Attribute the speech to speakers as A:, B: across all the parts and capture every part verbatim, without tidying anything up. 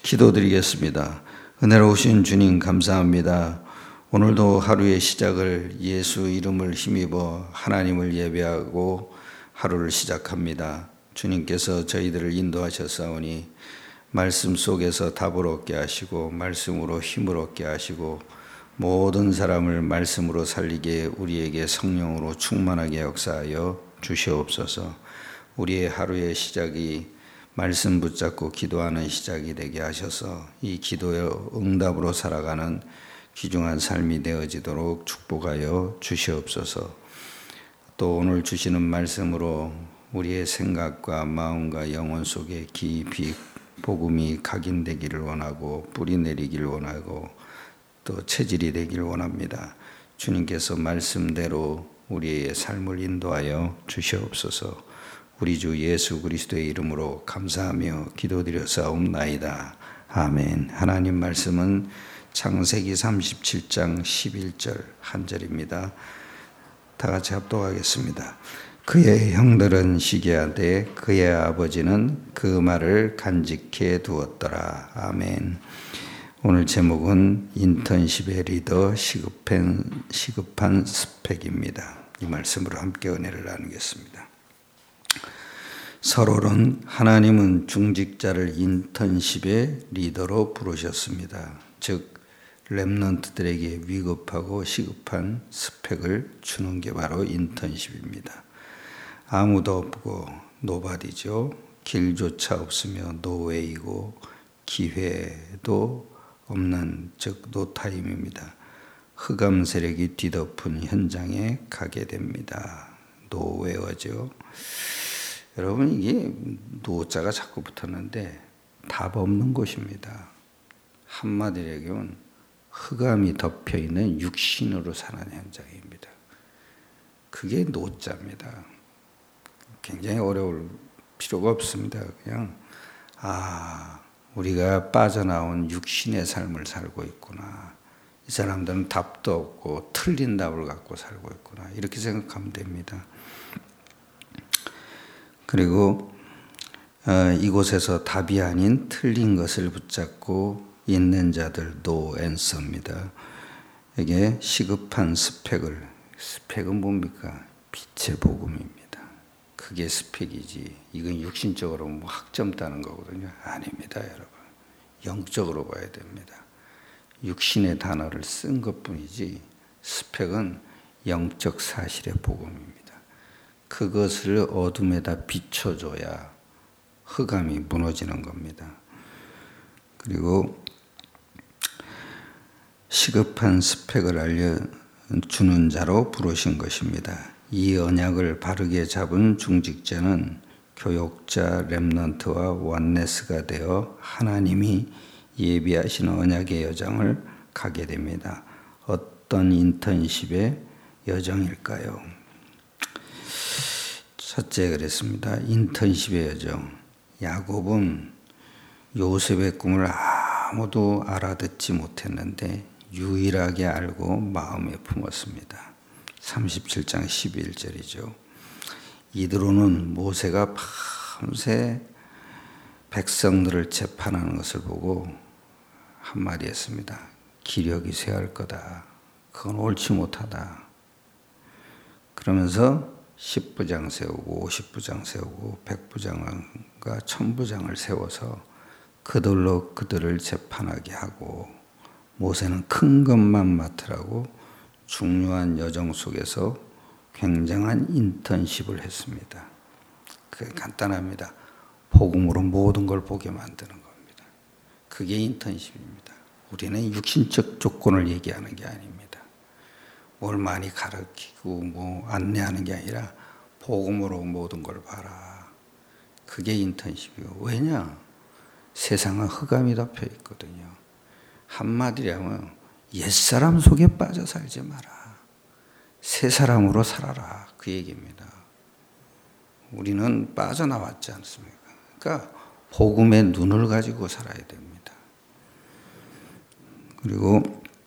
A: 기도드리겠습니다. 은혜로우신 주님 감사합니다. 오늘도 하루의 시작을 예수 이름을 힘입어 하나님을 예배하고 하루를 시작합니다. 주님께서 저희들을 인도하셨사오니 말씀 속에서 답을 얻게 하시고 말씀으로 힘을 얻게 하시고 모든 사람을 말씀으로 살리게 우리에게 성령으로 충만하게 역사하여 주시옵소서. 우리의 하루의 시작이 말씀 붙잡고 기도하는 시작이 되게 하셔서 이 기도의 응답으로 살아가는 귀중한 삶이 되어지도록 축복하여 주시옵소서. 또 오늘 주시는 말씀으로 우리의 생각과 마음과 영혼 속에 깊이 복음이 각인되기를 원하고 뿌리 내리기를 원하고 또 체질이 되기를 원합니다. 주님께서 말씀대로 우리의 삶을 인도하여 주시옵소서. 우리 주 예수 그리스도의 이름으로 감사하며 기도드려사옵나이다. 아멘. 하나님 말씀은 창세기 삼십칠 장 십일 절 한 절입니다. 다 같이 합독하겠습니다. 그의 형들은 시기하되 그의 아버지는 그 말을 간직해 두었더라. 아멘. 오늘 제목은 인턴십의 리더 시급한, 시급한 스펙입니다. 이 말씀으로 함께 은혜를 나누겠습니다. 서론은 하나님은 중직자를 인턴십의 리더로 부르셨습니다. 즉 렘넌트들에게 위급하고 시급한 스펙을 주는 게 바로 인턴십입니다. 아무도 없고 노바디죠. 길조차 없으며 노웨이고 기회도 없는 즉 노타임입니다. 흑암 세력이 뒤덮은 현장에 가게 됩니다. 노웨어죠. 여러분 이게 노자가 자꾸 붙었는데 답 없는 곳입니다. 한마디로 얘기하면 흑암이 덮여있는 육신으로 사는 현장입니다. 그게 노자입니다. 굉장히 어려울 필요가 없습니다. 그냥 아 우리가 빠져나온 육신의 삶을 살고 있구나. 이 사람들은 답도 없고 틀린 답을 갖고 살고 있구나. 이렇게 생각하면 됩니다. 그리고 어, 이곳에서 답이 아닌 틀린 것을 붙잡고 있는 자들 노 앤서입니다. 이게 시급한 스펙을 스펙은 뭡니까? 빛의 복음입니다. 그게 스펙이지 이건 육신적으로 뭐 학점 따는 거거든요. 아닙니다, 여러분. 영적으로 봐야 됩니다. 육신의 단어를 쓴 것뿐이지 스펙은 영적 사실의 복음입니다. 그것을 어둠에다 비춰줘야 흑암이 무너지는 겁니다. 그리고 시급한 스펙을 알려주는 자로 부르신 것입니다. 이 언약을 바르게 잡은 중직자는 교역자 렘넌트와 원네스가 되어 하나님이 예비하신 언약의 여정을 가게 됩니다. 어떤 인턴십의 여정일까요? 첫째 그랬습니다. 인턴십의 여정. 야곱은 요셉의 꿈을 아무도 알아듣지 못했는데 유일하게 알고 마음에 품었습니다. 삼십칠 장 십일 절이죠. 이드로는 모세가 밤새 백성들을 재판하는 것을 보고 한마디 했습니다. 기력이 쇠할 거다. 그건 옳지 못하다. 그러면서 십부장 세우고 오십부장 세우고 백부장과 천부장을 세워서 그들로 그들을 재판하게 하고 모세는 큰 것만 맡으라고 중요한 여정 속에서 굉장한 인턴십을 했습니다. 그게 간단합니다. 복음으로 모든 걸 보게 만드는 겁니다. 그게 인턴십입니다. 우리는 육신적 조건을 얘기하는 게 아닙니다. 뭘 많이 가르치고 뭐 안내하는 게 아니라 복음으로 모든 걸 봐라. 그게 인턴십이고 왜냐? 세상은 흑암이 덮여 있거든요. 한마디로 하면 옛사람 속에 빠져 살지 마라. 새 사람으로 살아라. 그 얘기입니다. 우리는 빠져나왔지 않습니까? 그러니까 복음의 눈을 가지고 살아야 됩니다. 그리고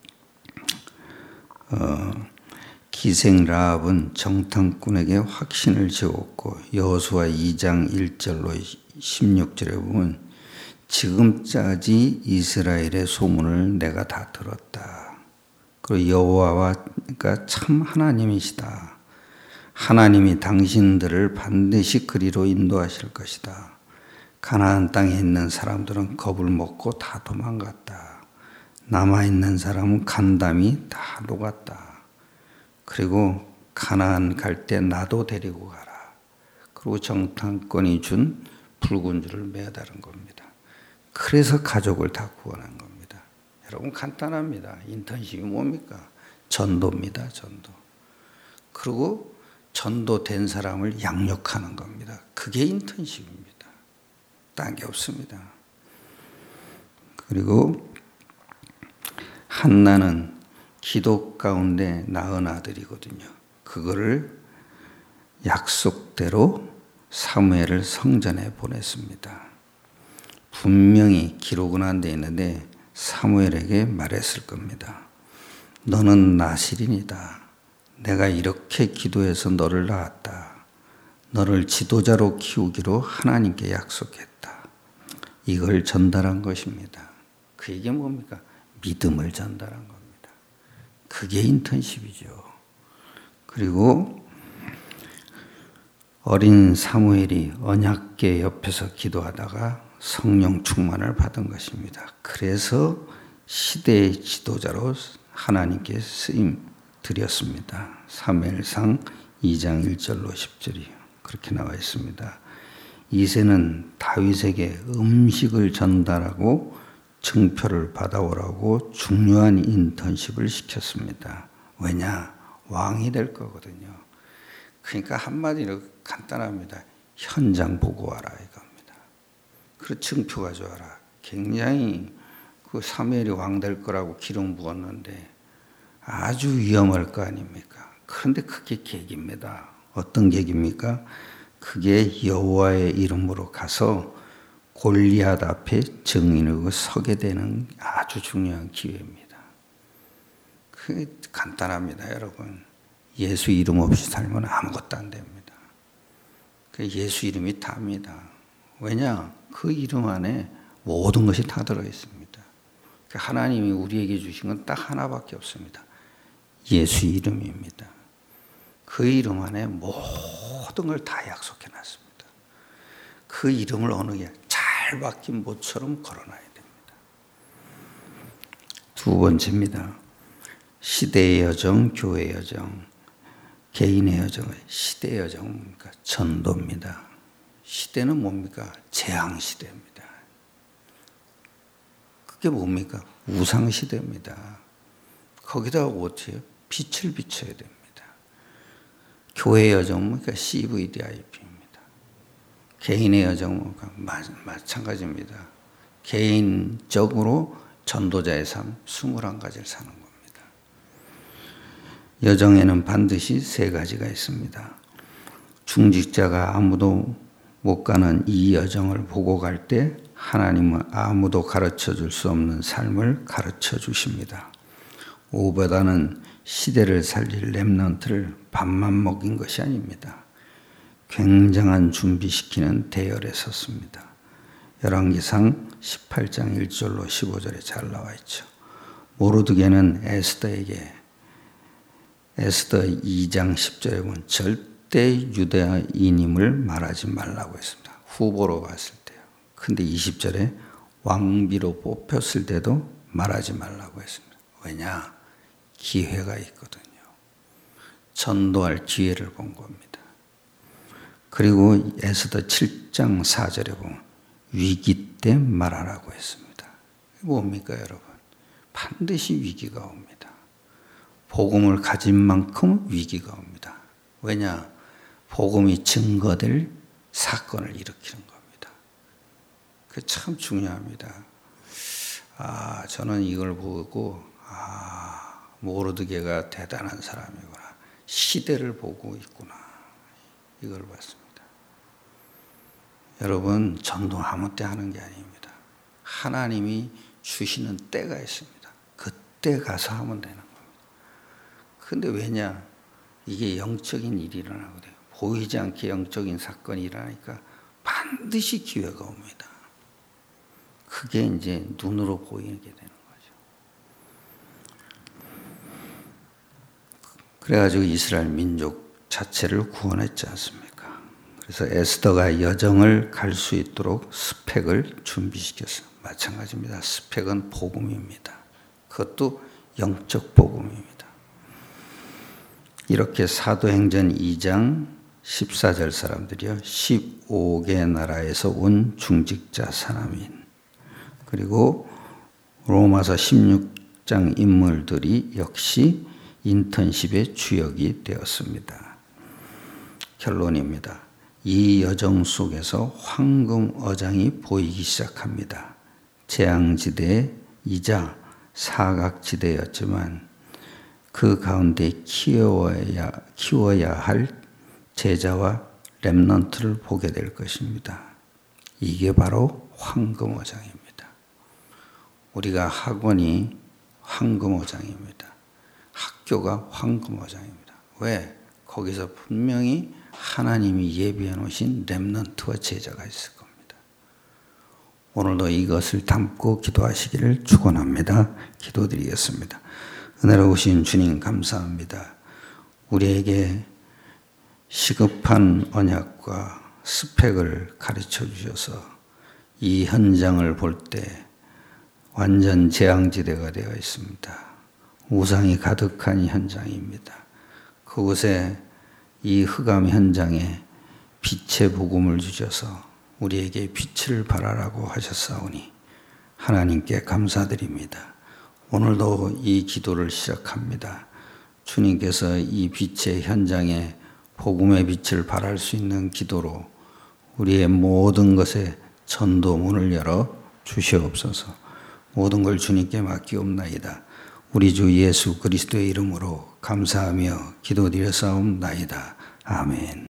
A: 어, 기생 라합은 정탐꾼에게 확신을 지었고 여호수아 이 장 일 절로 십육 절에 보면 지금까지 이스라엘의 소문을 내가 다 들었다. 그리고 여호와가 참 하나님이시다. 하나님이 당신들을 반드시 그리로 인도하실 것이다. 가나안 땅에 있는 사람들은 겁을 먹고 다 도망갔다. 남아있는 사람은 간담이 다 녹았다. 그리고 가나안 갈 때 나도 데리고 가라. 그리고 정탐꾼이 준 붉은 줄을 매달은 겁니다. 그래서 가족을 다 구원한 겁니다. 여러분 간단합니다. 인턴십이 뭡니까? 전도입니다. 전도. 그리고 전도된 사람을 양육하는 겁니다. 그게 인턴십입니다. 딴 게 없습니다. 그리고 한나는 기도 가운데 낳은 아들이거든요. 그거를 약속대로 사무엘을 성전에 보냈습니다. 분명히 기록은 안 돼 있는데 사무엘에게 말했을 겁니다. 너는 나실인이다. 내가 이렇게 기도해서 너를 낳았다. 너를 지도자로 키우기로 하나님께 약속했다. 이걸 전달한 것입니다. 그 얘기는 뭡니까? 믿음을 전달한 겁니다. 그게 인턴십이죠. 그리고 어린 사무엘이 언약궤 옆에서 기도하다가 성령 충만을 받은 것입니다. 그래서 시대의 지도자로 하나님께 쓰임 드렸습니다. 사무엘상 이 장 일 절로 십 절이 그렇게 나와 있습니다. 이새는 다윗에게 음식을 전달하고 증표를 받아오라고 중요한 인턴십을 시켰습니다. 왜냐? 왕이 될 거거든요. 그러니까 한마디로 간단합니다. 현장 보고 와라 이겁니다. 그리고 증표 가져와라. 굉장히 그 사무엘이 왕 될 거라고 기름 부었는데 아주 위험할 거 아닙니까? 그런데 그게 계기입니다. 어떤 계기입니까? 그게 여호와의 이름으로 가서 골리앗 앞에 증인으로 서게 되는 아주 중요한 기회입니다. 그게 간단합니다, 여러분. 예수 이름 없이 살면 아무것도 안 됩니다. 예수 이름이 답니다. 왜냐? 그 이름 안에 모든 것이 다 들어있습니다. 하나님이 우리에게 주신 건 딱 하나밖에 없습니다. 예수 이름입니다. 그 이름 안에 모든 걸 다 약속해 놨습니다. 그 이름을 어느 게 잘 박힌 못처럼 걸어놔야 됩니다. 두 번째입니다. 시대의 여정, 교회의 여정, 개인의 여정, 시대의 여정은 뭡니까? 전도입니다. 시대는 뭡니까? 재앙시대입니다. 그게 뭡니까? 우상시대입니다. 거기다가 어떻게 빛을 비춰야 됩니다. 교회의 여정은 뭡니까? 씨브이디아이피입니다. 개인의 여정은 마찬가지입니다. 개인적으로 전도자의 삶 이십일 가지를 사는 겁니다. 여정에는 반드시 세 가지가 있습니다. 중직자가 아무도 못 가는 이 여정을 보고 갈 때 하나님은 아무도 가르쳐 줄 수 없는 삶을 가르쳐 주십니다. 오베다는 시대를 살릴 렘넌트를 밥만 먹인 것이 아닙니다. 굉장한 준비시키는 대열에 섰습니다. 열왕기상 십팔 장 일 절로 십오 절에 잘 나와 있죠. 모르드게는 에스더에게 에스더 이 장 십 절에 보면 절대 유대인임을 말하지 말라고 했습니다. 후보로 봤을 때요. 근데 이십 절에 왕비로 뽑혔을 때도 말하지 말라고 했습니다. 왜냐? 기회가 있거든요. 전도할 기회를 본 겁니다. 그리고 에스더 칠 장 사 절에 보면 위기 때 말하라고 했습니다. 뭡니까 여러분? 반드시 위기가 옵니다. 복음을 가진 만큼 위기가 옵니다. 왜냐? 복음이 증거될 사건을 일으키는 겁니다. 그게 참 중요합니다. 아, 저는 이걸 보고 아, 모르드게가 대단한 사람이구나. 시대를 보고 있구나. 이걸 봤습니다. 여러분, 전도 아무 때 하는 게 아닙니다. 하나님이 주시는 때가 있습니다. 그때 가서 하면 되는 겁니다. 근데 왜냐? 이게 영적인 일이 일어나거든요. 보이지 않게 영적인 사건이 일어나니까 반드시 기회가 옵니다. 그게 이제 눈으로 보이게 되는 거죠. 그래가지고 이스라엘 민족 자체를 구원했지 않습니까? 그래서 에스더가 여정을 갈 수 있도록 스펙을 준비시켰어요. 마찬가지입니다. 스펙은 복음입니다. 그것도 영적 복음입니다. 이렇게 사도행전 이 장 십사 절 사람들이요. 십오 개 나라에서 온 중직자 사남인. 그리고 로마서 십육 장 인물들이 역시 인턴십의 주역이 되었습니다. 결론입니다. 이 여정 속에서 황금 어장이 보이기 시작합니다. 재앙지대이자 사각지대였지만 그 가운데 키워야, 키워야 할 제자와 렘넌트를 보게 될 것입니다. 이게 바로 황금어장입니다. 우리가 학원이 황금어장입니다. 학교가 황금어장입니다. 왜? 거기서 분명히 하나님이 예비해 놓으신 렘넌트와 제자가 있을 겁니다. 오늘도 이것을 담고 기도하시기를 축원합니다. 기도드리겠습니다. 은혜로우신 주님 감사합니다. 우리에게 시급한 언약과 스펙을 가르쳐 주셔서 이 현장을 볼 때 완전 재앙지대가 되어 있습니다. 우상이 가득한 현장입니다. 그곳에 이 흑암 현장에 빛의 복음을 주셔서 우리에게 빛을 발하라고 하셨사오니 하나님께 감사드립니다. 오늘도 이 기도를 시작합니다. 주님께서 이 빛의 현장에 복음의 빛을 발할 수 있는 기도로 우리의 모든 것에 전도문을 열어 주시옵소서. 모든 걸 주님께 맡기옵나이다. 우리 주 예수 그리스도의 이름으로 감사하며 기도드려 싸움나이다. 아멘.